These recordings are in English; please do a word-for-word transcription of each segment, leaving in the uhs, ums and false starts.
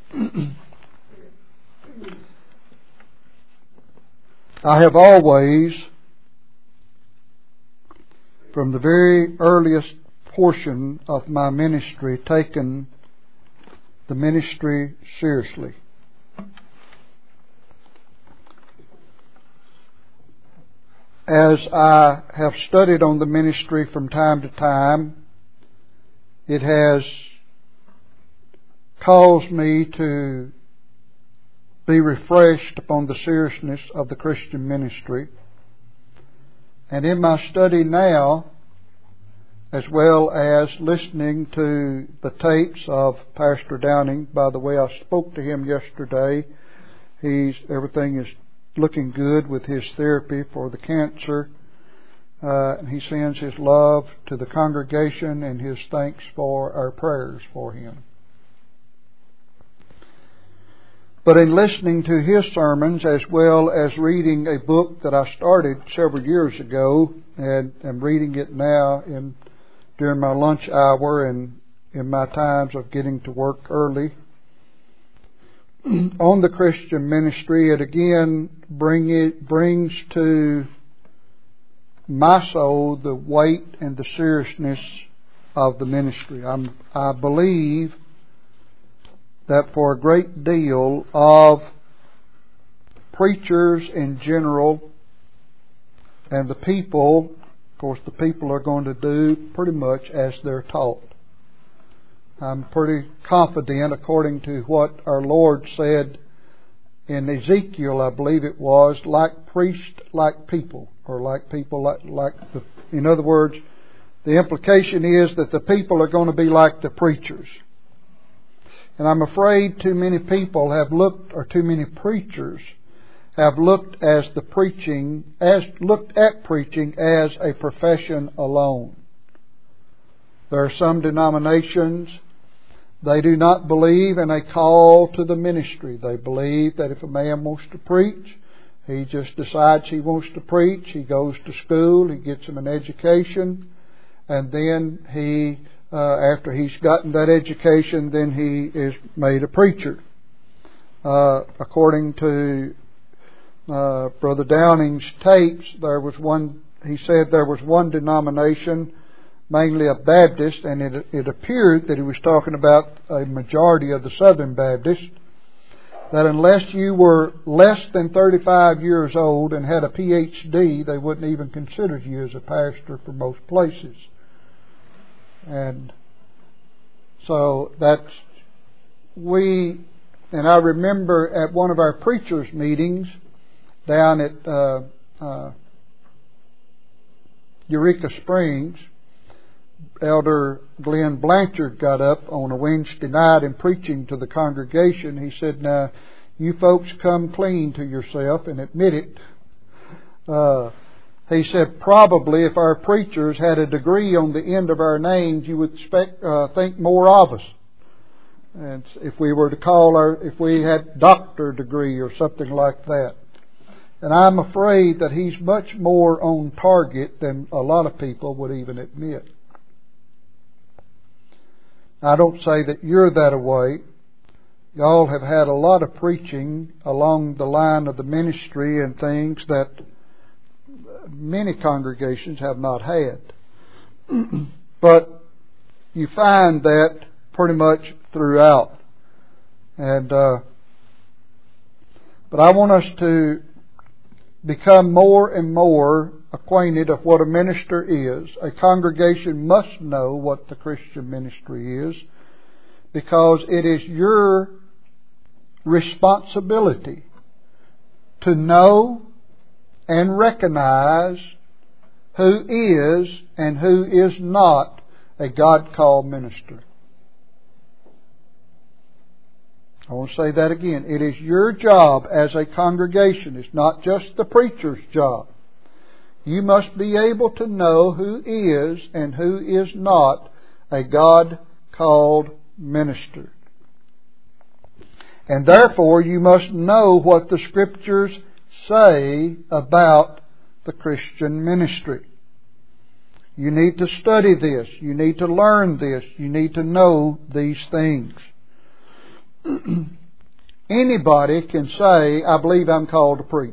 I have always, from the very earliest portion of my ministry, taken the ministry seriously. As I have studied on the ministry from time to time, it has caused me to be refreshed upon the seriousness of the Christian ministry. And in my study now, as well as listening to the tapes of Pastor Downing, by the way, I spoke to him yesterday. He's everything is looking good with his therapy for the cancer. Uh, he sends his love to the congregation and his thanks for our prayers for him. But in listening to his sermons, as well as reading a book that I started several years ago, and am reading it now in during my lunch hour and in my times of getting to work early, on the Christian ministry, it again bring it, brings to my soul the weight and the seriousness of the ministry. I'm, I believe that for a great deal of preachers in general and the people, of course the people are going to do pretty much as they're taught. I'm pretty confident, according to what our Lord said in Ezekiel, I believe it was, like priest, like people, or like people, like, like the, in other words, the implication is that the people are going to be like the preachers. And I'm afraid too many people have looked, or too many preachers have looked as the preaching, as looked at preaching as a profession alone. There are some denominations, they do not believe in a call to the ministry. They believe that if a man wants to preach, he just decides he wants to preach. He goes to school, he gets him an education, and then he, uh, after he's gotten that education, then he is made a preacher. Uh, according to uh, Brother Downing's tapes, there was one. He said there was one denomination, mainly a Baptist, and it, it appeared that he was talking about a majority of the Southern Baptists, that unless you were less than thirty-five years old and had a P H D, they wouldn't even consider you as a pastor for most places. And so that's, we, and I remember at one of our preachers' meetings down at uh, uh, Eureka Springs, Elder Glenn Blanchard got up on a Wednesday night and preaching to the congregation. He said, "Now, you folks come clean to yourself and admit it." Uh, he said, "Probably if our preachers had a degree on the end of our names, you would expect, uh, think more of us. And if we were to call our, if we had doctor degree or something like that." And I'm afraid that he's much more on target than a lot of people would even admit. I don't say that you're that way. Y'all have had a lot of preaching along the line of the ministry and things that many congregations have not had. But you find that pretty much throughout. And uh, but I want us to become more and more acquainted of what a minister is. A congregation must know what the Christian ministry is, because it is your responsibility to know and recognize who is and who is not a God-called minister. I want to say that again. It is your job as a congregation. It's not just the preacher's job. You must be able to know who is and who is not a God-called minister. And therefore, you must know what the Scriptures say about the Christian ministry. You need to study this. You need to learn this. You need to know these things. anybody can say, I believe I'm called to preach.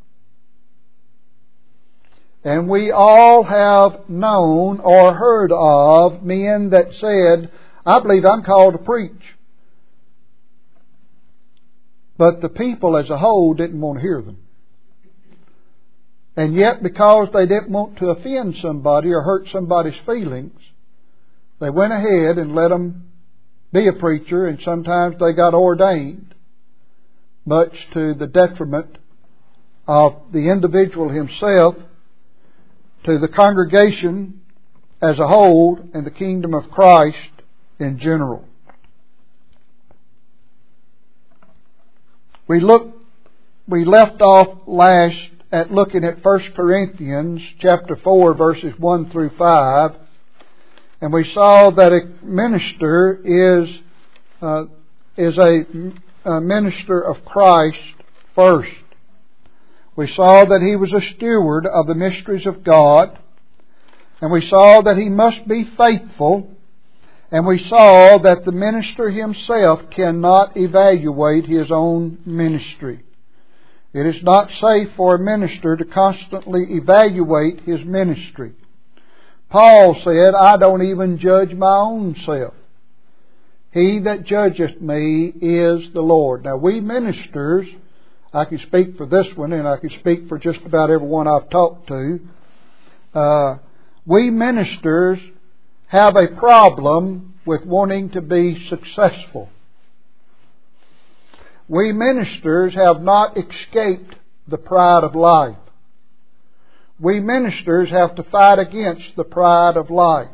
And we all have known or heard of men that said, I believe I'm called to preach. But the people as a whole didn't want to hear them. And yet, because they didn't want to offend somebody or hurt somebody's feelings, they went ahead and let them be a preacher, and sometimes they got ordained, much to the detriment of the individual himself, to the congregation as a whole, and the kingdom of Christ in general. We look, we left off last at looking at First Corinthians chapter four, verses one through five, and we saw that a minister is uh, is a, a minister of Christ first. We saw that he was a steward of the mysteries of God, and we saw that he must be faithful, and we saw that the minister himself cannot evaluate his own ministry. It is not safe for a minister to constantly evaluate his ministry. Paul said, I don't even judge my own self. He that judgeth me is the Lord. Now we ministers, I can speak for this one, and I can speak for just about everyone I've talked to. Uh, we ministers have a problem with wanting to be successful. We ministers have not escaped the pride of life. We ministers have to fight against the pride of life.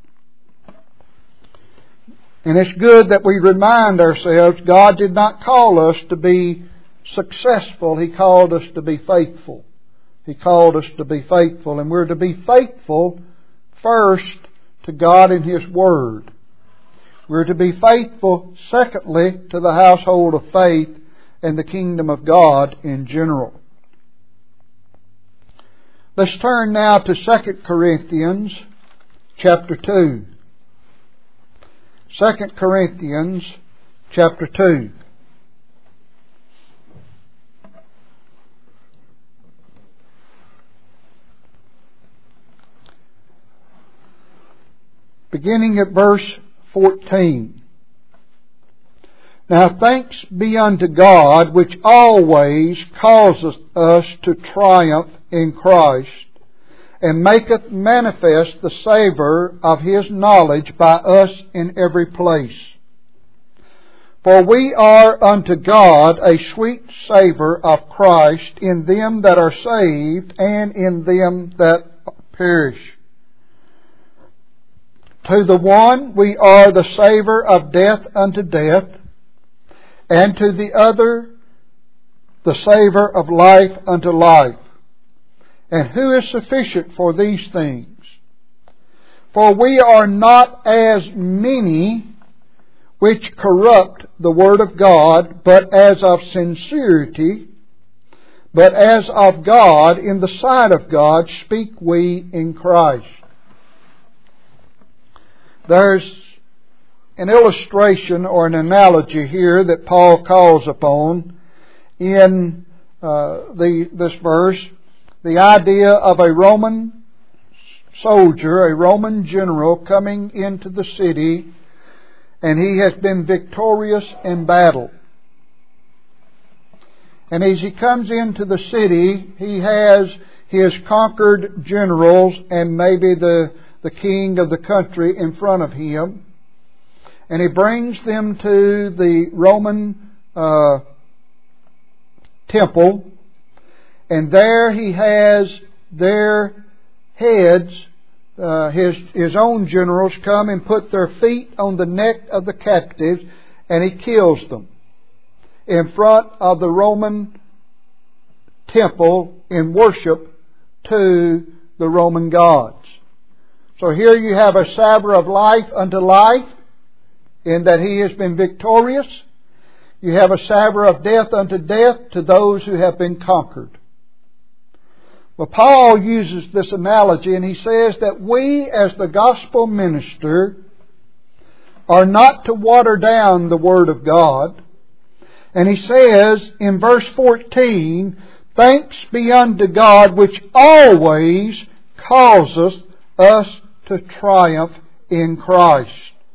And it's good that we remind ourselves God did not call us to be successful. He called us to be faithful. He called us to be faithful. And we're to be faithful first to God and His Word. We're to be faithful, secondly, to the household of faith and the kingdom of God in general. Let's turn now to Second Corinthians chapter two. Second Corinthians chapter two. Beginning at verse fourteen. Now thanks be unto God, which always causeth us to triumph in Christ, and maketh manifest the savour of His knowledge by us in every place. For we are unto God a sweet savour of Christ in them that are saved and in them that perish. To the one we are the savour of death unto death, and to the other the savour of life unto life. And who is sufficient for these things? For we are not as many which corrupt the word of God, but as of sincerity, but as of God, in the sight of God, speak we in Christ. There's an illustration or an analogy here that Paul calls upon in uh, the this verse. The idea of a Roman soldier, a Roman general coming into the city, and he has been victorious in battle. And as he comes into the city, he has his conquered generals and maybe the, the king of the country in front of him. And he brings them to the Roman uh, temple. And there he has their heads, uh, his, his own generals, come and put their feet on the neck of the captives, and he kills them in front of the Roman temple in worship to the Roman gods. So here you have a savour of life unto life, in that he has been victorious. You have a savour of death unto death to those who have been conquered. Well, Paul uses this analogy, and he says that we as the gospel minister are not to water down the Word of God. And he says in verse fourteen, thanks be unto God which always causeth us to triumph in Christ.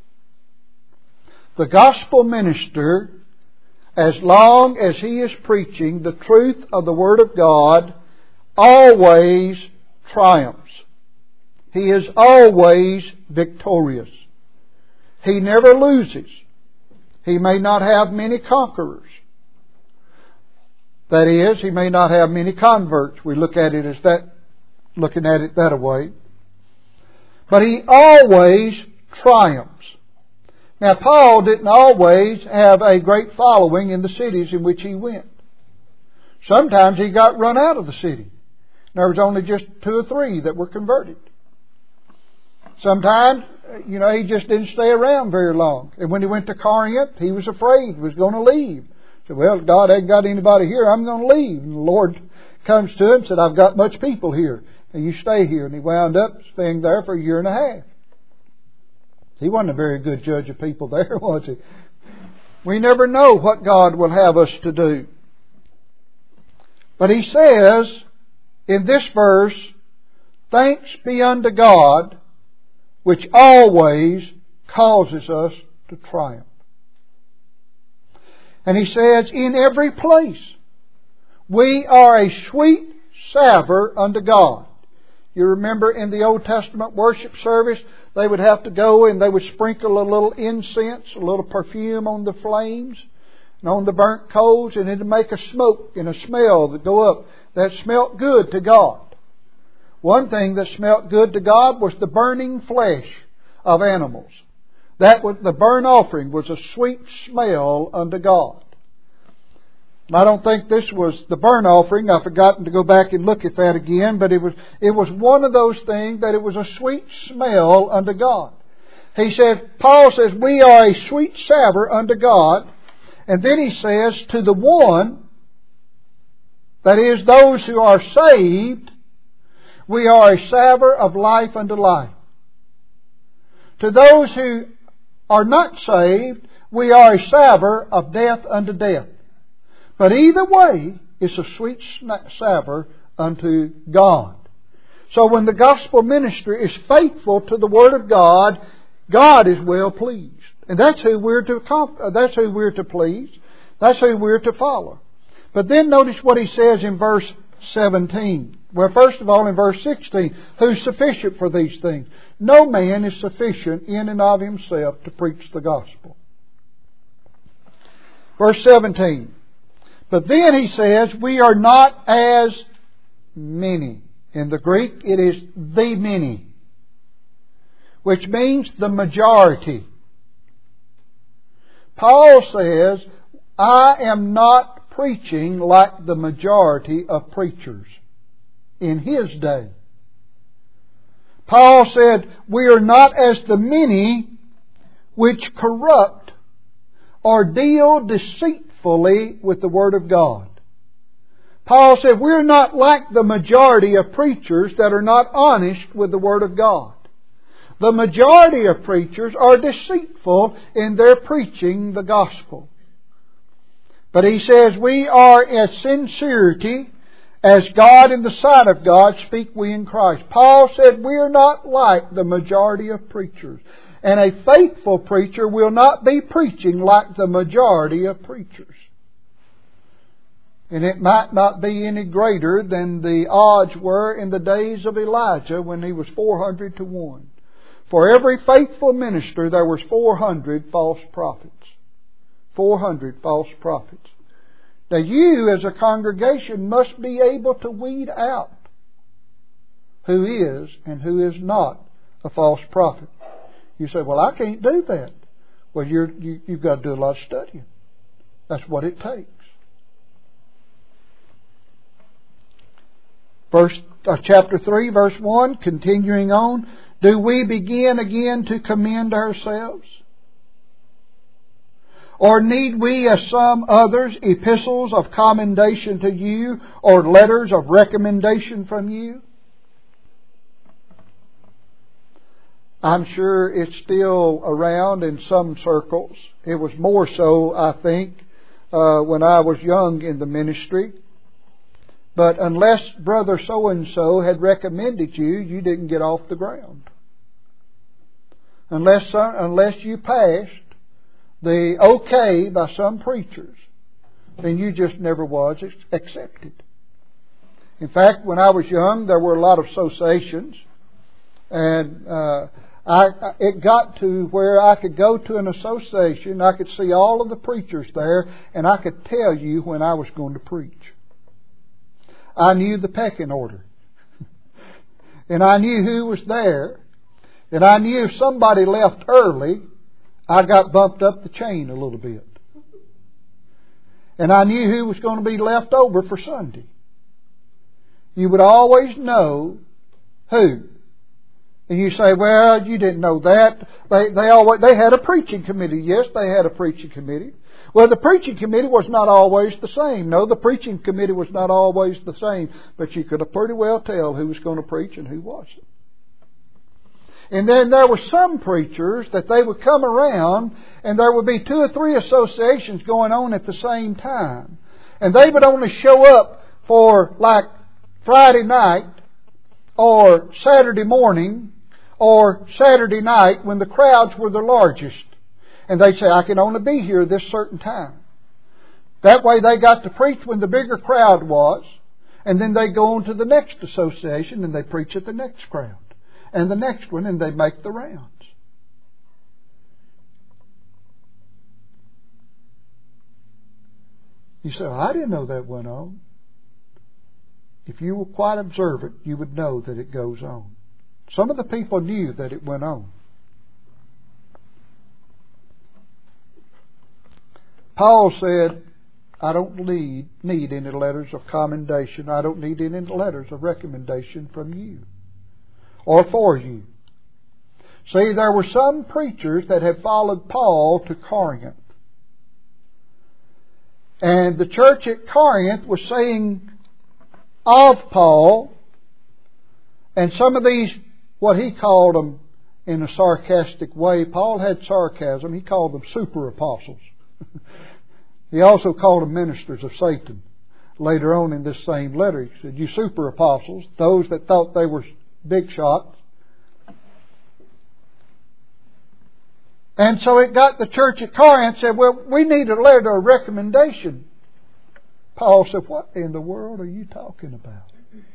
The gospel minister, as long as he is preaching the truth of the Word of God, always triumphs. He is always victorious. He never loses. He may not have many conquerors. That is, he may not have many converts. We look at it as that, looking at it that way. But he always triumphs. Now, Paul didn't always have a great following in the cities in which he went. Sometimes he got run out of the city. There was only just two or three that were converted. Sometimes, you know, he just didn't stay around very long. And when he went to Corinth, he was afraid he was going to leave. He said, well, God ain't got anybody here. I'm going to leave. And the Lord comes to him and said, I've got much people here. And you stay here. And he wound up staying there for a year and a half. He wasn't a very good judge of people there, was he? We never know what God will have us to do. But he says in this verse, thanks be unto God, which always causes us to triumph. And he says, in every place, we are a sweet savour unto God. You remember in the Old Testament worship service, they would have to go and they would sprinkle a little incense, a little perfume on the flames and on the burnt coals, and it'd make a smoke and a smell that go up that smelt good to God. One thing that smelt good to God was the burning flesh of animals. That was the burnt offering was a sweet smell unto God. I don't think this was the burnt offering. I've forgotten to go back and look at that again. But it was it was one of those things that it was a sweet smell unto God. He said, Paul says, we are a sweet savour unto God. And then he says, to the one, that is those who are saved, we are a savour of life unto life. To those who are not saved, we are a savour of death unto death. But either way, it's a sweet savour unto God. So when the gospel ministry is faithful to the Word of God, God is well pleased. And that's who we're to, that's who we're to please. That's who we're to follow. But then notice what he says in verse seventeen. Well, first of all, in verse sixteen, who's sufficient for these things? No man is sufficient in and of himself to preach the gospel. Verse seventeen. But then he says, we are not as many. In the Greek, it is the many, which means the majority. Paul says, I am not preaching like the majority of preachers in his day. Paul said, we are not as the many which corrupt or deal deceitfully with the Word of God. Paul said, we're not like the majority of preachers that are not honest with the Word of God. The majority of preachers are deceitful in their preaching the gospel. But he says, we are as sincerity as God in the sight of God speak we in Christ. Paul said, we are not like the majority of preachers. And a faithful preacher will not be preaching like the majority of preachers. And it might not be any greater than the odds were in the days of Elijah when he was four hundred to one. For every faithful minister there was four hundred false prophets. four hundred false prophets. Now you as a congregation must be able to weed out who is and who is not a false prophet. You say, well, I can't do that. Well, you're, you, you've got to do a lot of studying. That's what it takes. Verse, uh, chapter three, verse one, continuing on. Do we begin again to commend ourselves? Or need we, as some others, epistles of commendation to you, or letters of recommendation from you? I'm sure it's still around in some circles. It was more so, I think, uh, when I was young in the ministry. But unless Brother so-and-so had recommended you, you didn't get off the ground. Unless, unless you passed the okay by some preachers, then you just never was accepted. In fact, when I was young, there were a lot of associations, and uh, I, it got to where I could go to an association, I could see all of the preachers there, and I could tell you when I was going to preach. I knew the pecking order. And I knew who was there. And I knew if somebody left early, I got bumped up the chain a little bit. And I knew who was going to be left over for Sunday. You would always know who. And you say, well, you didn't know that. They they always they had a preaching committee. Yes, they had a preaching committee. Well, the preaching committee was not always the same. No, the preaching committee was not always the same. But you could pretty well tell who was going to preach and who wasn't. And then there were some preachers that they would come around and there would be two or three associations going on at the same time. And they would only show up for like Friday night or Saturday morning or Saturday night when the crowds were the largest. And they'd say, I can only be here this certain time. That way they got to preach when the bigger crowd was. And then they go on to the next association and they preach at the next crowd. And the next one, and they make the rounds. You say, oh, I didn't know that went on. If you were quite observant, you would know that it goes on. Some of the people knew that it went on. Paul said, I don't need, need any letters of commendation. I don't need any letters of recommendation from you or for you. See, there were some preachers that had followed Paul to Corinth. And the church at Corinth was saying of Paul, and some of these, what he called them in a sarcastic way, Paul had sarcasm, he called them super apostles. He also called them ministers of Satan. Later on in this same letter, he said, you super apostles, those that thought they were big shots. And so it got the church at Corinth said, well, we need a letter of recommendation. Paul said, what in the world are you talking about?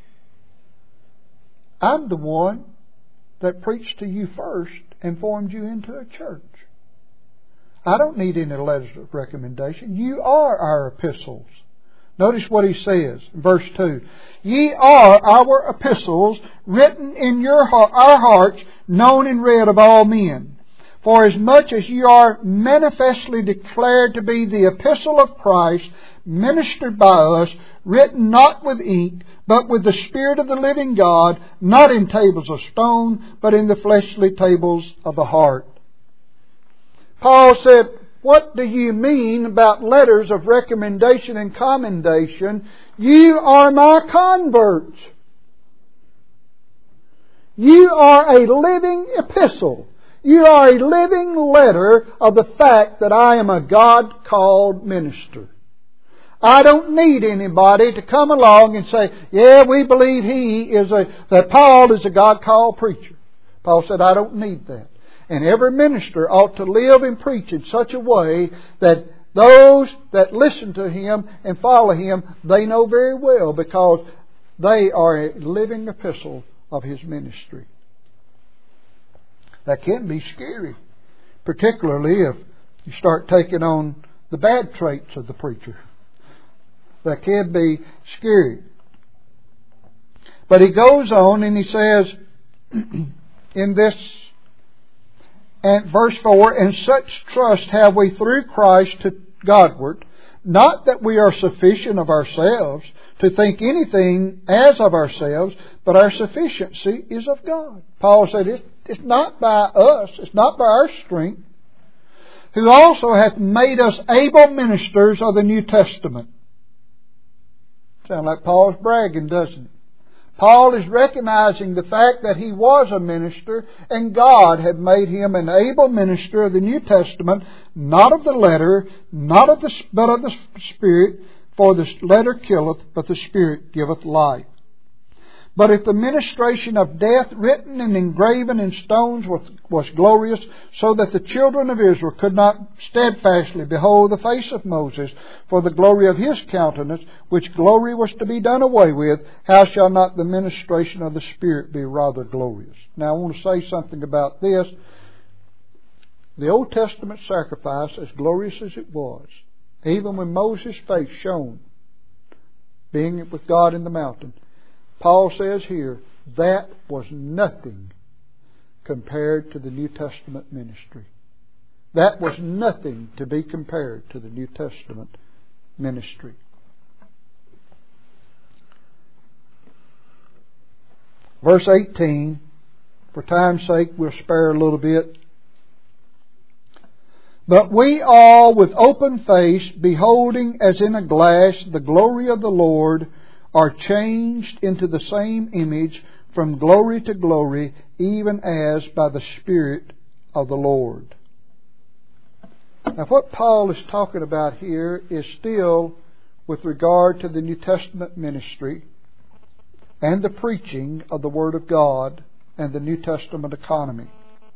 I'm the one that preached to you first and formed you into a church. I don't need any letters of recommendation. You are our epistles. Notice what he says, verse two. Ye are our epistles, written in your our hearts, known and read of all men. For as much as ye are manifestly declared to be the epistle of Christ, ministered by us, written not with ink, but with the Spirit of the living God, not in tables of stone, but in the fleshly tables of the heart. Paul said, what do you mean about letters of recommendation and commendation? You are my converts. You are a living epistle. You are a living letter of the fact that I am a God-called minister. I don't need anybody to come along and say, yeah, we believe he is a, that Paul is a God-called preacher. Paul said, I don't need that. And every minister ought to live and preach in such a way that those that listen to him and follow him, they know very well because they are a living epistle of his ministry. That can be scary, particularly if you start taking on the bad traits of the preacher. That can be scary. But he goes on and he says in this, and verse four, and such trust have we through Christ to Godward, not that we are sufficient of ourselves to think anything as of ourselves, but our sufficiency is of God. Paul said it's, it's not by us, it's not by our strength, who also hath made us able ministers of the New Testament. Sound like Paul's bragging, doesn't it? Paul is recognizing the fact that he was a minister and God had made him an able minister of the New Testament, not of the letter, not of the, but of the Spirit, for the letter killeth, but the Spirit giveth life. But if the ministration of death written and engraven in stones was, was glorious, so that the children of Israel could not steadfastly behold the face of Moses for the glory of his countenance, which glory was to be done away with, how shall not the ministration of the Spirit be rather glorious? Now I want to say something about this. The Old Testament sacrifice, as glorious as it was, even when Moses' face shone, being with God in the mountain, Paul says here, that was nothing compared to the New Testament ministry. That was nothing to be compared to the New Testament ministry. Verse eighteen, for time's sake we'll spare a little bit. But we all with open face, beholding as in a glass the glory of the Lord, are changed into the same image from glory to glory, even as by the Spirit of the Lord. Now what Paul is talking about here is still with regard to the New Testament ministry and the preaching of the Word of God and the New Testament economy.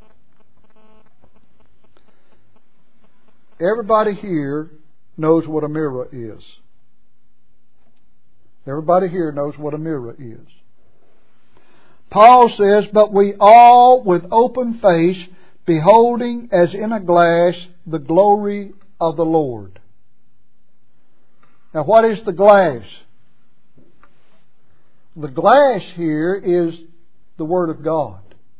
Everybody here knows what a mirror is. Everybody here knows what a mirror is. Paul says, but we all with open face, beholding as in a glass the glory of the Lord. Now what is the glass? The glass here is the Word of God.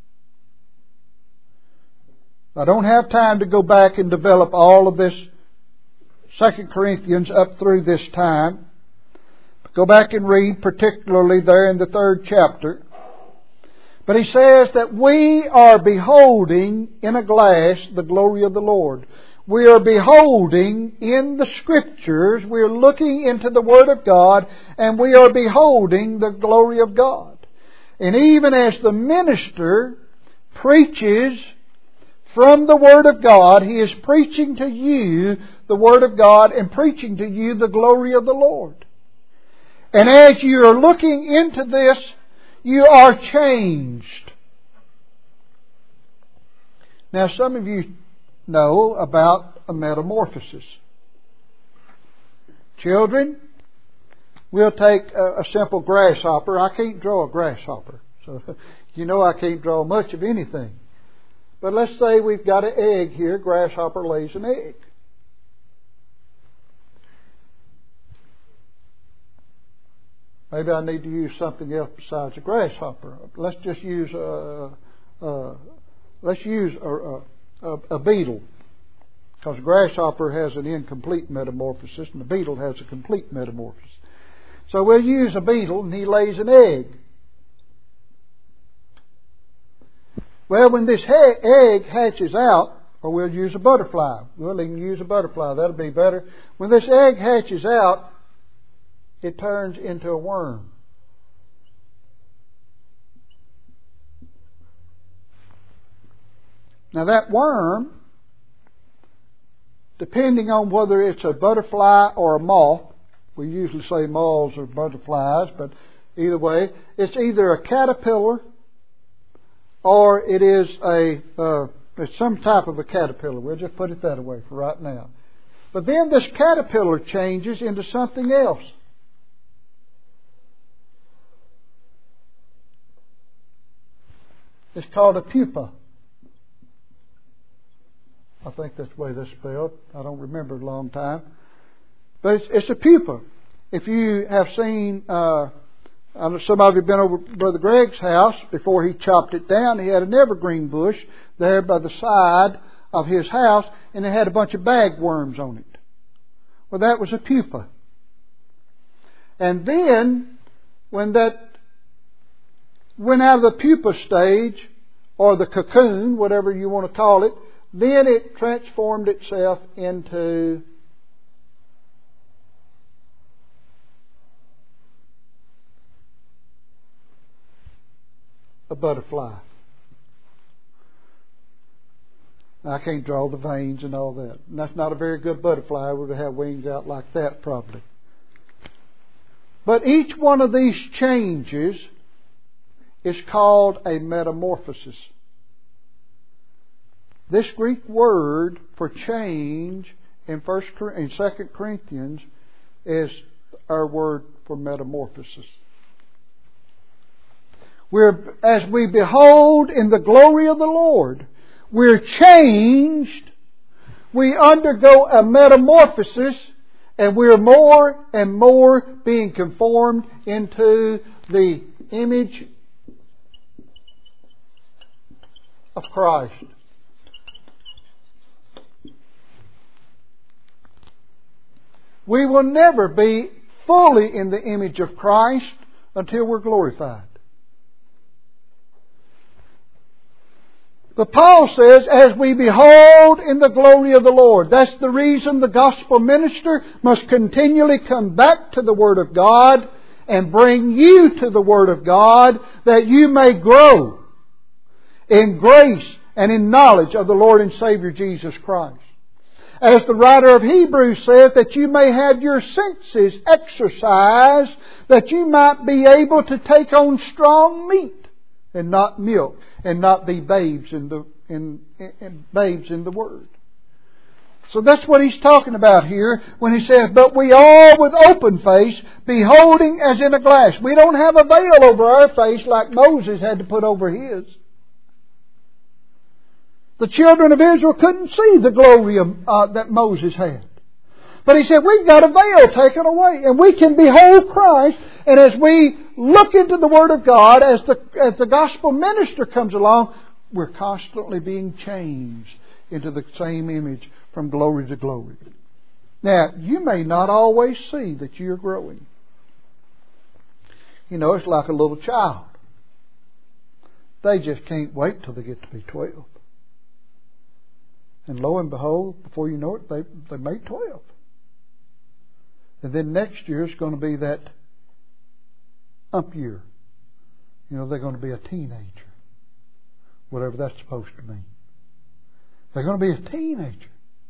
I don't have time to go back and develop all of this Second Corinthians up through this time. Go back and read, particularly there in the third chapter. But he says that we are beholding in a glass the glory of the Lord. We are beholding in the Scriptures, we are looking into the Word of God, and we are beholding the glory of God. And even as the minister preaches from the Word of God, he is preaching to you the Word of God and preaching to you the glory of the Lord. And as you are looking into this, you are changed. Now, some of you know about a metamorphosis. Children, we'll take a, a simple grasshopper. I can't draw a grasshopper, so you know I can't draw much of anything. But let's say we've got an egg here. Grasshopper lays an egg. Maybe I need to use something else besides a grasshopper. Let's just use a, a let's use a, a, a beetle, because a grasshopper has an incomplete metamorphosis, and the beetle has a complete metamorphosis. So we'll use a beetle, and he lays an egg. Well, when this egg hatches out, or we'll use a butterfly. We'll even use a butterfly. That'll be better. When this egg hatches out, it turns into a worm. Now that worm, depending on whether it's a butterfly or a moth, we usually say moths or butterflies, but either way, it's either a caterpillar or it is a uh, it's some type of a caterpillar. We'll just put it that way for right now. But then this caterpillar changes into something else. It's called a pupa. I think that's the way that's spelled. I don't remember a long time. But it's, it's a pupa. If you have seen, uh, I know some of you have been over to Brother Greg's house before he chopped it down. He had an evergreen bush there by the side of his house, and it had a bunch of bagworms on it. Well, that was a pupa. And then, when that went out of the pupa stage, or the cocoon, whatever you want to call it, then it transformed itself into a butterfly. I can't draw the veins and all that. And that's not a very good butterfly. It would have wings out like that probably. But each one of these changes is called a metamorphosis. This Greek word for change in First in Second Corinthians is our word for metamorphosis. We're, as we behold in the glory of the Lord, we're changed. We undergo a metamorphosis, and we're more and more being conformed into the image of Christ. We will never be fully in the image of Christ until we're glorified. But Paul says, as we behold in the glory of the Lord. That's the reason the gospel minister must continually come back to the Word of God and bring you to the Word of God, that you may grow in grace and in knowledge of the Lord and Savior Jesus Christ. As the writer of Hebrews says, that you may have your senses exercised, that you might be able to take on strong meat and not milk, and not be babes in the in, in, in babes in the Word. So that's what he's talking about here when he says, "But we all with open face, beholding as in a glass." We don't have a veil over our face like Moses had to put over his. The children of Israel couldn't see the glory of, uh, that Moses had. But he said, we've got a veil taken away, and we can behold Christ. And as we look into the Word of God, as the, as the gospel minister comes along, we're constantly being changed into the same image from glory to glory. Now, you may not always see that you're growing. You know, it's like a little child. They just can't wait till they get to be twelve. And lo and behold, before you know it, they, they made twelve. And then next year it's going to be that ump year. You know, they're going to be a teenager. Whatever that's supposed to mean. They're going to be a teenager.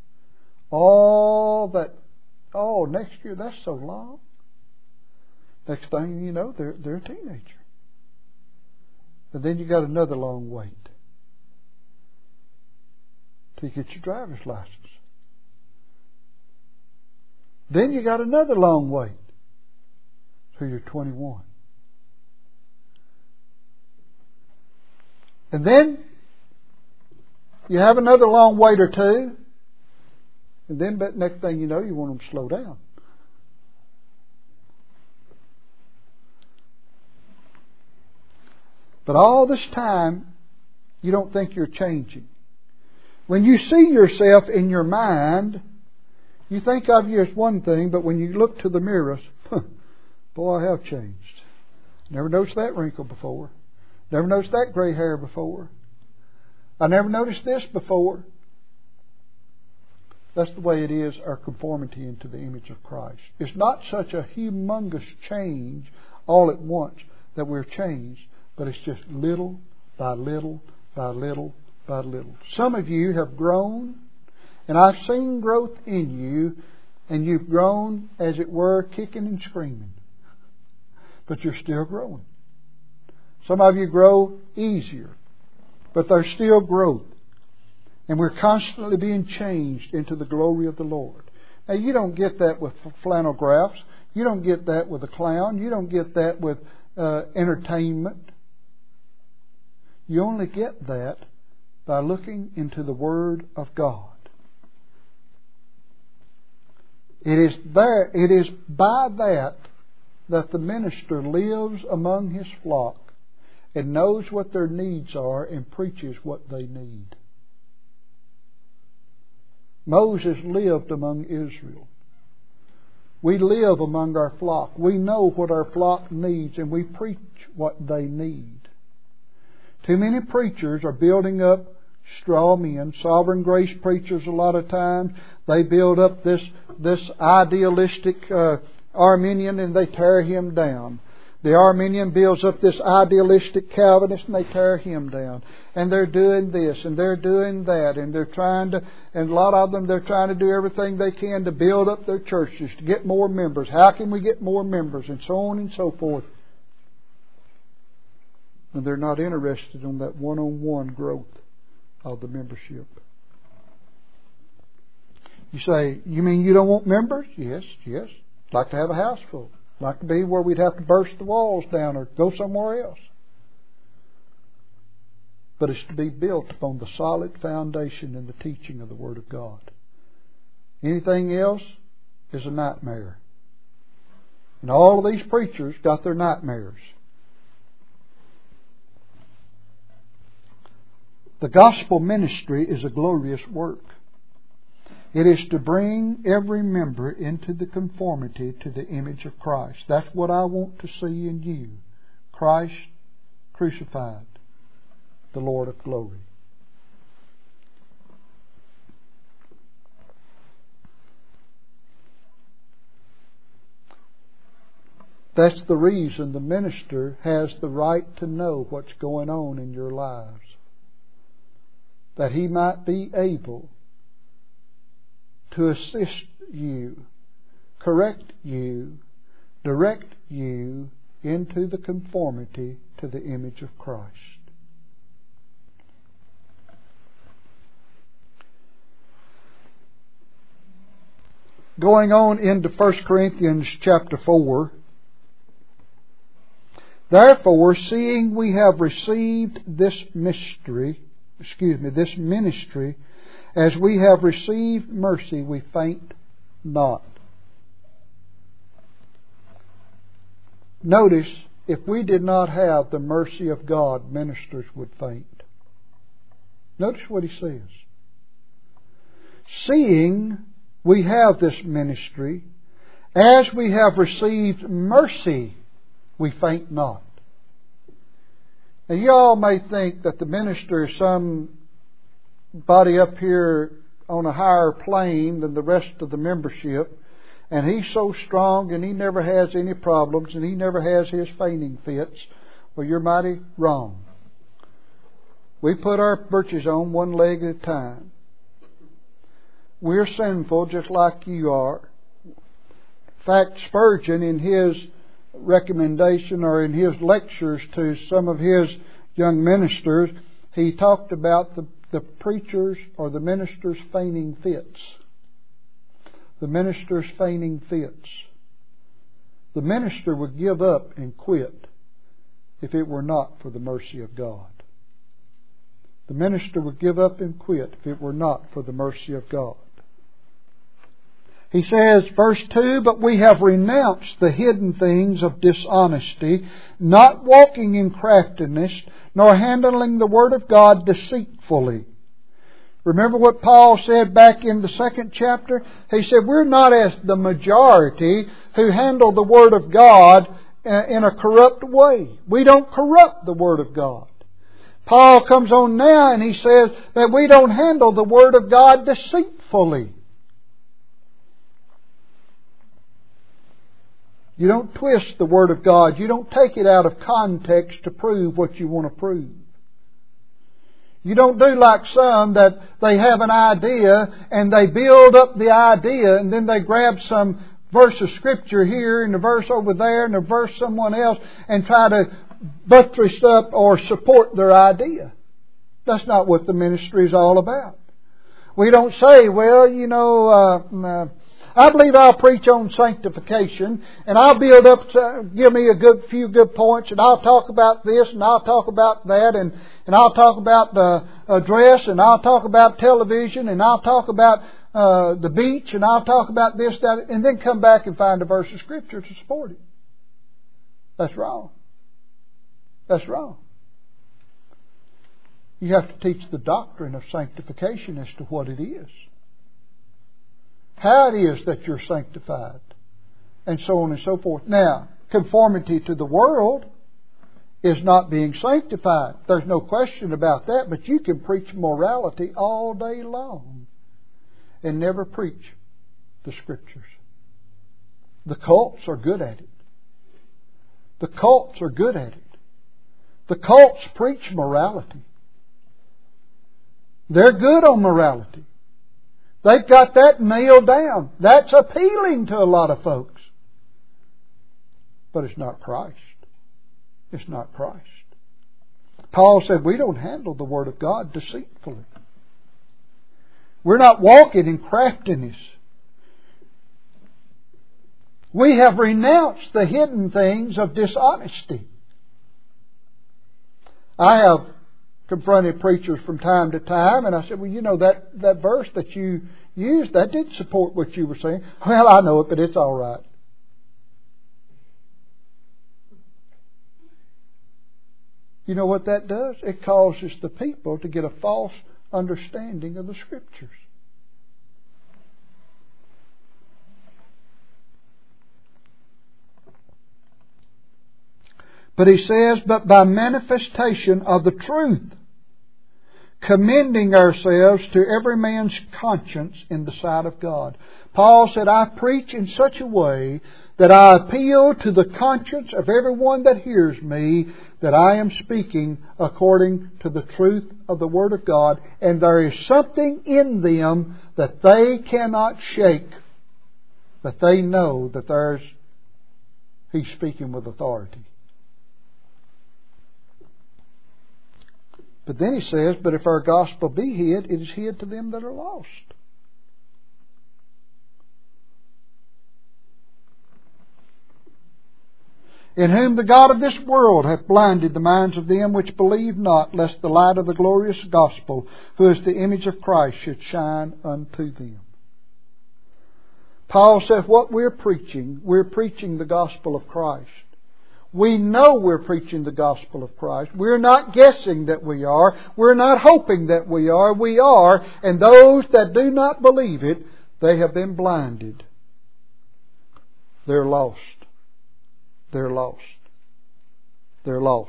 All that, oh, next year, that's so long. Next thing you know, they're, they're a teenager. And then you got another long wait till you get your driver's license. Then you got another long wait till you're twenty-one. And then you have another long wait or two. And then next thing you know, you want them to slow down. But all this time, you don't think you're changing. When you see yourself in your mind, you think of you as one thing, but when you look to the mirror, boy, I have changed. Never noticed that wrinkle before. Never noticed that gray hair before. I never noticed this before. That's the way it is, our conformity into the image of Christ. It's not such a humongous change all at once that we're changed, but it's just little by little by little by little. Some of you have grown, and I've seen growth in you, and you've grown, as it were, kicking and screaming. But you're still growing. Some of you grow easier, but there's still growth. And we're constantly being changed into the glory of the Lord. Now, you don't get that with flannel graphs. You don't get that with a clown. You don't get that with uh, entertainment. You only get that by looking into the Word of God. It is there. It is by that that the minister lives among his flock and knows what their needs are and preaches what they need. Moses lived among Israel. We live among our flock. We know what our flock needs, and we preach what they need. Too many preachers are building up straw men, sovereign grace preachers a lot of times. They build up this, this idealistic uh, Arminian and they tear him down. The Arminian builds up this idealistic Calvinist and they tear him down. And they're doing this and they're doing that. And they're trying to, and a lot of them, they're trying to do everything they can to build up their churches, to get more members. How can we get more members? And so on and so forth. And they're not interested in that one-on-one growth of the membership. You say, you mean you don't want members? Yes, yes. I'd like to have a house full. I'd like to be where we'd have to burst the walls down or go somewhere else. But it's to be built upon the solid foundation and the teaching of the Word of God. Anything else is a nightmare. And all of these preachers got their nightmares. The gospel ministry is a glorious work. It is to bring every member into the conformity to the image of Christ. That's what I want to see in you. Christ crucified, the Lord of glory. That's the reason the minister has the right to know what's going on in your lives. That he might be able to assist you, correct you, direct you into the conformity to the image of Christ. Going on into First Corinthians chapter four. Therefore, seeing we have received this mystery, excuse me, this ministry, as we have received mercy, we faint not. Notice, if we did not have the mercy of God, ministers would faint. Notice what he says. Seeing we have this ministry, as we have received mercy, we faint not. Now, you all may think that the minister is some body up here on a higher plane than the rest of the membership, and he's so strong and he never has any problems and he never has his fainting fits. Well, you're mighty wrong. We put our breeches on one leg at a time. We're sinful just like you are. In fact, Spurgeon, in his recommendation or in his lectures to some of his young ministers, he talked about the the preachers or the minister's fainting fits. The minister's fainting fits. The minister would give up and quit if it were not for the mercy of God. The minister would give up and quit if it were not for the mercy of God. He says, verse two, but we have renounced the hidden things of dishonesty, not walking in craftiness, nor handling the Word of God deceitfully. Remember what Paul said back in the second chapter? He said, we're not as the majority who handle the Word of God in a corrupt way. We don't corrupt the Word of God. Paul comes on now and he says that we don't handle the Word of God deceitfully. You don't twist the Word of God. You don't take it out of context to prove what you want to prove. You don't do like some that they have an idea and they build up the idea and then they grab some verse of Scripture here and a verse over there and a verse someone else and try to buttress up or support their idea. That's not what the ministry is all about. We don't say, well, you know, uh, uh, I believe I'll preach on sanctification and I'll build up, to, give me a good few good points and I'll talk about this and I'll talk about that and, and I'll talk about the address and I'll talk about television and I'll talk about uh, the beach and I'll talk about this, that, and then come back and find a verse of Scripture to support it. That's wrong. That's wrong. You have to teach the doctrine of sanctification as to what it is. How it is that you're sanctified. And so on and so forth. Now, conformity to the world is not being sanctified. There's no question about that. But you can preach morality all day long and never preach the Scriptures. The cults are good at it. The cults are good at it. The cults preach morality. They're good on morality. They've got that nailed down. That's appealing to a lot of folks. But it's not Christ. It's not Christ. Paul said we don't handle the Word of God deceitfully. We're not walking in craftiness. We have renounced the hidden things of dishonesty. I have confronted preachers from time to time, and I said, well, you know, that, that verse that you used, that did support what you were saying. Well, I know it, but it's all right. You know what that does? It causes the people to get a false understanding of the Scriptures. But he says, but by manifestation of the truth, commending ourselves to every man's conscience in the sight of God. Paul said, I preach in such a way that I appeal to the conscience of everyone that hears me, that I am speaking according to the truth of the Word of God, and there is something in them that they cannot shake, that they know that there's he's speaking with authority. But then he says, but if our gospel be hid, it is hid to them that are lost. In whom the God of this world hath blinded the minds of them which believe not, lest the light of the glorious gospel, who is the image of Christ, should shine unto them. Paul says what we're preaching, we're preaching the gospel of Christ. We know we're preaching the gospel of Christ. We're not guessing that we are. We're not hoping that we are. We are. And those that do not believe it, they have been blinded. They're lost. They're lost. They're lost.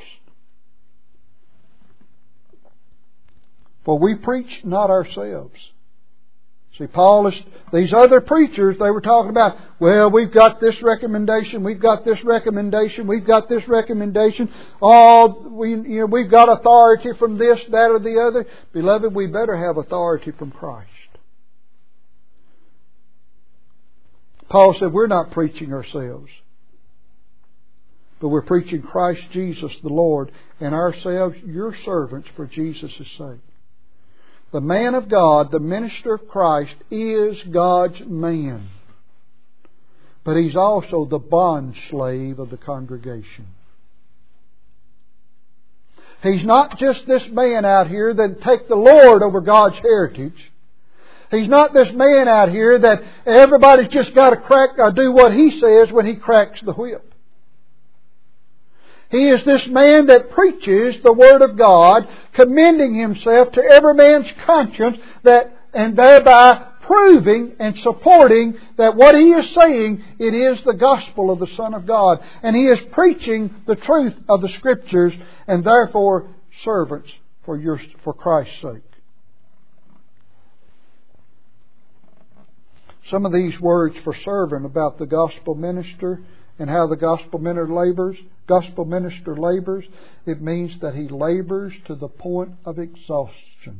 For we preach not ourselves. See, Paul is, these other preachers, they were talking about, well, we've got this recommendation, we've got this recommendation, we've got this recommendation, all, we, you know, we've got authority from this, that, or the other. Beloved, we better have authority from Christ. Paul said, we're not preaching ourselves, but we're preaching Christ Jesus the Lord, and ourselves your servants for Jesus' sake. The man of God, the minister of Christ, is God's man. But he's also the bond slave of the congregation. He's not just this man out here that take the Lord over God's heritage. He's not this man out here that everybody's just got to crack or do what he says when he cracks the whip. He is this man that preaches the Word of God, commending himself to every man's conscience, that and thereby proving and supporting that what he is saying, it is the gospel of the Son of God. And he is preaching the truth of the Scriptures, and therefore servants for your for Christ's sake. Some of these words for servant about the gospel minister and how the gospel minister labors, gospel minister labors, it means that he labors to the point of exhaustion.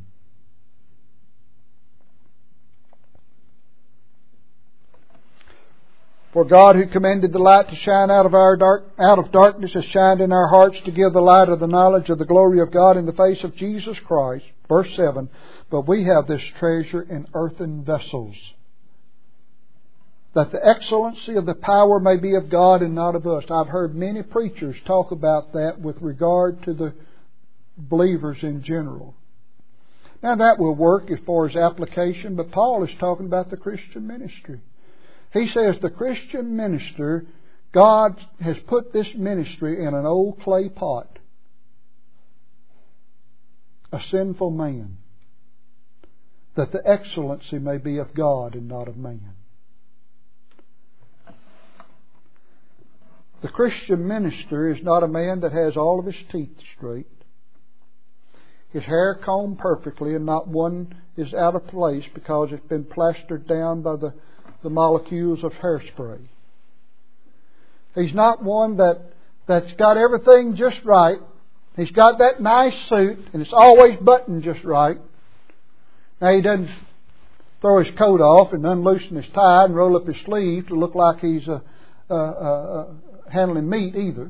For God, who commanded the light to shine out of our dark out of darkness, has shined in our hearts to give the light of the knowledge of the glory of God in the face of Jesus Christ. Verse seven. But we have this treasure in earthen vessels, that the excellency of the power may be of God and not of us. I've heard many preachers talk about that with regard to the believers in general. Now that will work as far as application, but Paul is talking about the Christian ministry. He says the Christian minister, God has put this ministry in an old clay pot. A sinful man. That the excellency may be of God and not of man. The Christian minister is not a man that has all of his teeth straight, his hair combed perfectly, and not one is out of place because it's been plastered down by the, the molecules of hairspray. He's not one that that's got everything just right. He's got that nice suit, and it's always buttoned just right. Now, he doesn't throw his coat off and unloosen his tie and roll up his sleeve to look like he's uh, uh, uh, handling meat either.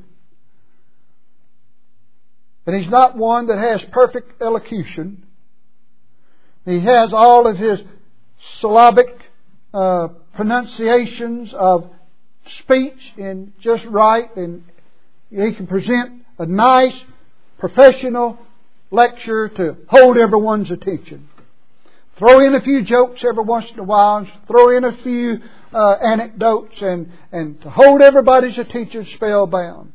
And he's not one that has perfect elocution. He has all of his syllabic uh, pronunciations of speech in just right, and he can present a nice professional lecture to hold everyone's attention. Throw in a few jokes every once in a while, throw in a few uh, anecdotes, and, and to hold everybody's attention spellbound.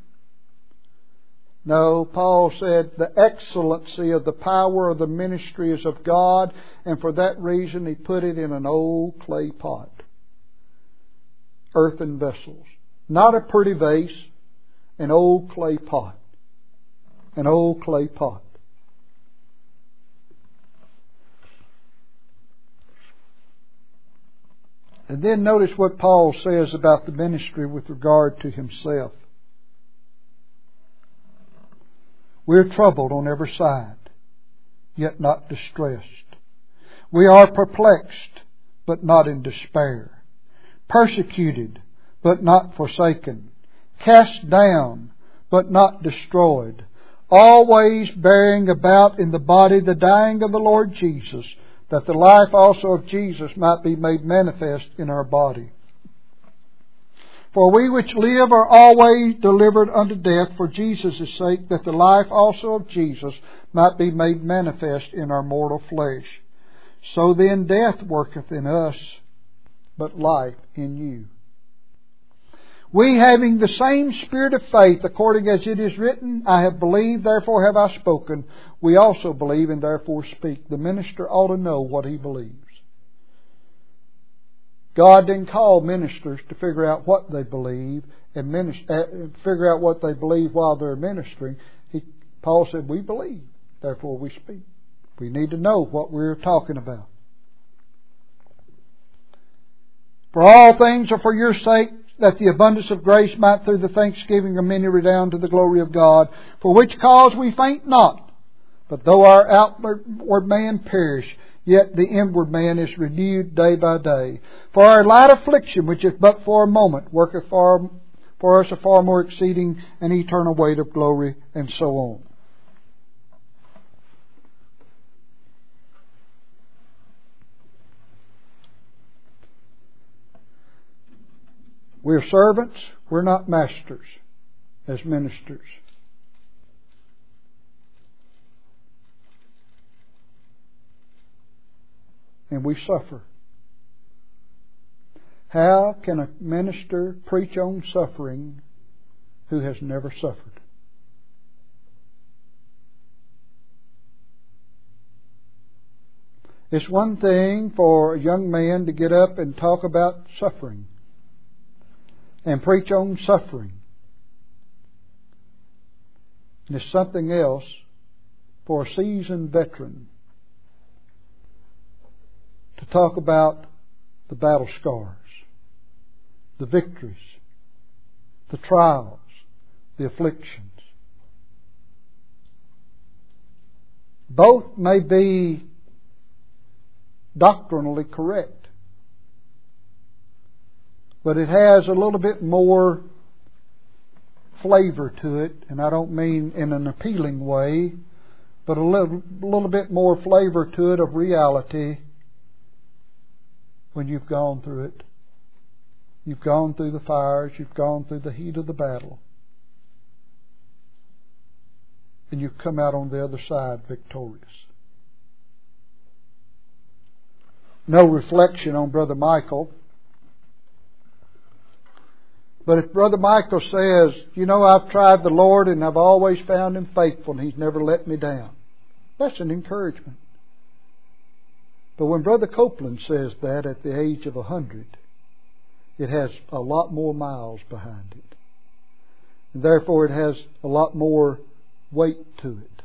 No, Paul said the excellency of the power of the ministry is of God, and for that reason he put it in an old clay pot. Earthen vessels. Not a pretty vase, an old clay pot. An old clay pot. And then notice what Paul says about the ministry with regard to himself. We're troubled on every side, yet not distressed. We are perplexed, but not in despair. Persecuted, but not forsaken. Cast down, but not destroyed. Always bearing about in the body the dying of the Lord Jesus, that the life also of Jesus might be made manifest in our body. For we which live are always delivered unto death for Jesus' sake, that the life also of Jesus might be made manifest in our mortal flesh. So then death worketh in us, but life in you. We, having the same spirit of faith, according as it is written, I have believed, therefore have I spoken. We also believe and therefore speak. The minister ought to know what he believes. God didn't call ministers to figure out what they believe and minister, uh, figure out what they believe while they're ministering. He, Paul said, we believe, therefore we speak. We need to know what we're talking about. For all things are for your sake, that the abundance of grace might through the thanksgiving of many redound to the glory of God, for which cause we faint not. But though our outward man perish, yet the inward man is renewed day by day. For our light affliction, which is but for a moment, worketh far, for us a far more exceeding and eternal weight of glory, and so on. We're servants, we're not masters as ministers. And we suffer. How can a minister preach on suffering who has never suffered? It's one thing for a young man to get up and talk about suffering and preach on suffering. And it's something else for a seasoned veteran to talk about the battle scars, the victories, the trials, the afflictions. Both may be doctrinally correct, but it has a little bit more flavor to it, and I don't mean in an appealing way, but a little, little bit more flavor to it of reality when you've gone through it. You've gone through the fires, you've gone through the heat of the battle, and you've come out on the other side victorious. No reflection on Brother Michael. But if Brother Michael says, you know, I've tried the Lord and I've always found Him faithful and He's never let me down, that's an encouragement. But when Brother Copeland says that at the age of a hundred, it has a lot more miles behind it. And therefore it has a lot more weight to it.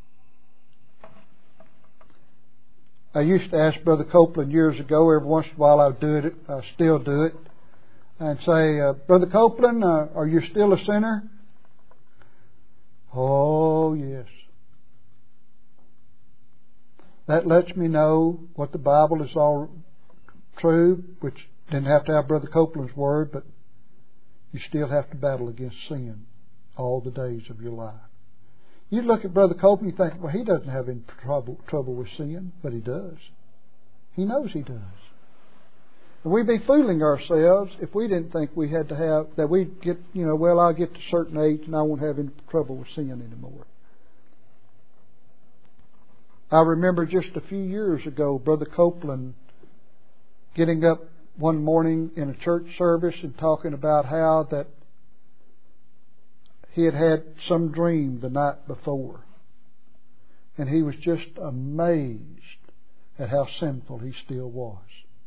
I used to ask Brother Copeland years ago, every once in a while I would do it, I still do it, and say, uh, Brother Copeland, uh, are you still a sinner? Oh, yes. That lets me know what the Bible is all true, which didn't have to have Brother Copeland's word, but you still have to battle against sin all the days of your life. You look at Brother Copeland, you think, well, he doesn't have any trouble, trouble with sin, but he does. He knows he does. And we'd be fooling ourselves if we didn't think we had to have, that we'd get, you know, well, I'll get to a certain age and I won't have any trouble with sin anymore. I remember just a few years ago, Brother Copeland getting up one morning in a church service and talking about how that he had had some dream the night before. And he was just amazed at how sinful he still was.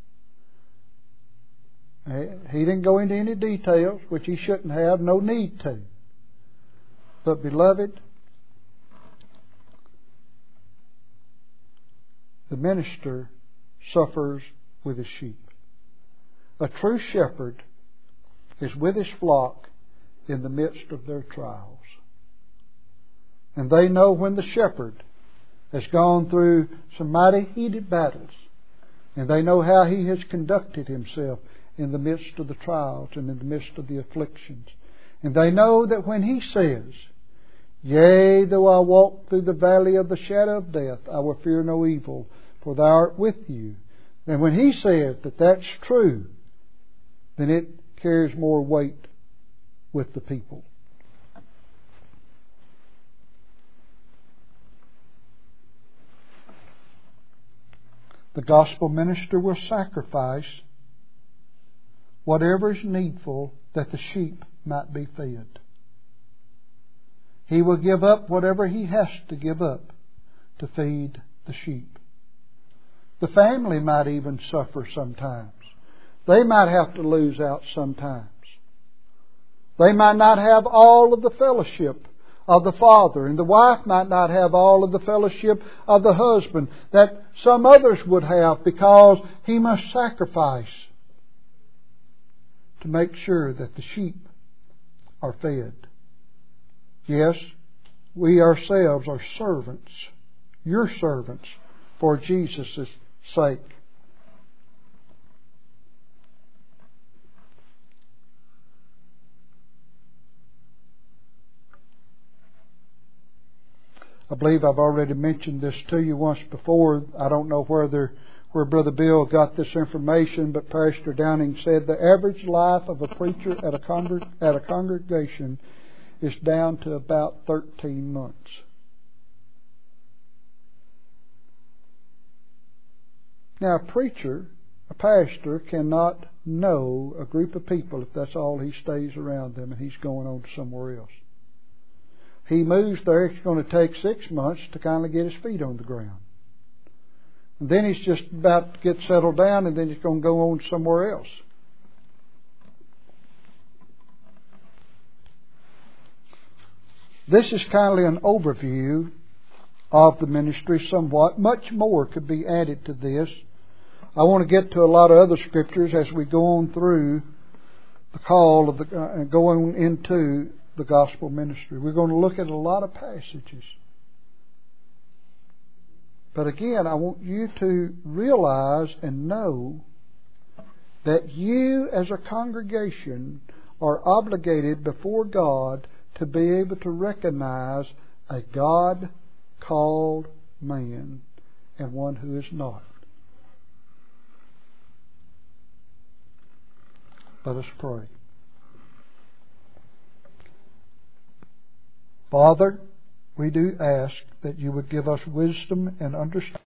He didn't go into any details, which he shouldn't have, no need to. But beloved, the minister suffers with his sheep. A true shepherd is with his flock in the midst of their trials. And they know when the shepherd has gone through some mighty heated battles, and they know how he has conducted himself in the midst of the trials and in the midst of the afflictions. And they know that when he says, yea, though I walk through the valley of the shadow of death, I will fear no evil, for thou art with you. And when he says that that's true, then it carries more weight with the people. The gospel minister will sacrifice whatever is needful that the sheep might be fed. He will give up whatever he has to give up to feed the sheep. The family might even suffer sometimes. They might have to lose out sometimes. They might not have all of the fellowship of the father, and the wife might not have all of the fellowship of the husband that some others would have, because he must sacrifice to make sure that the sheep are fed. Yes, we ourselves are servants, your servants, for Jesus' sake. I believe I've already mentioned this to you once before. I don't know whether where Brother Bill got this information, but Pastor Downing said the average life of a preacher at a congreg- at a congregation is down to about thirteen months. Now, a preacher, a pastor, cannot know a group of people if that's all he stays around them and he's going on to somewhere else. He moves there, it's going to take six months to kind of get his feet on the ground. And then he's just about to get settled down, and then he's going to go on somewhere else. This is kindly an overview of the ministry somewhat. Much more could be added to this. I want to get to a lot of other scriptures as we go on through the call of the uh, going into the gospel ministry. We're going to look at a lot of passages. But again, I want you to realize and know that you as a congregation are obligated before God to be able to recognize a God-called man and one who is not. Let us pray. Father, we do ask that you would give us wisdom and understanding